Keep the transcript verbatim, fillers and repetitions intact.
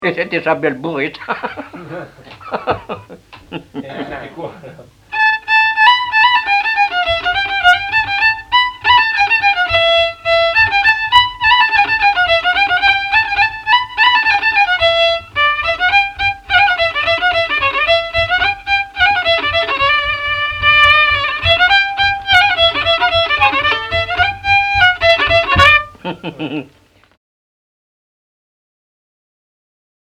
Ese te sabe el buhit. Kaya sabi ko, Hehehe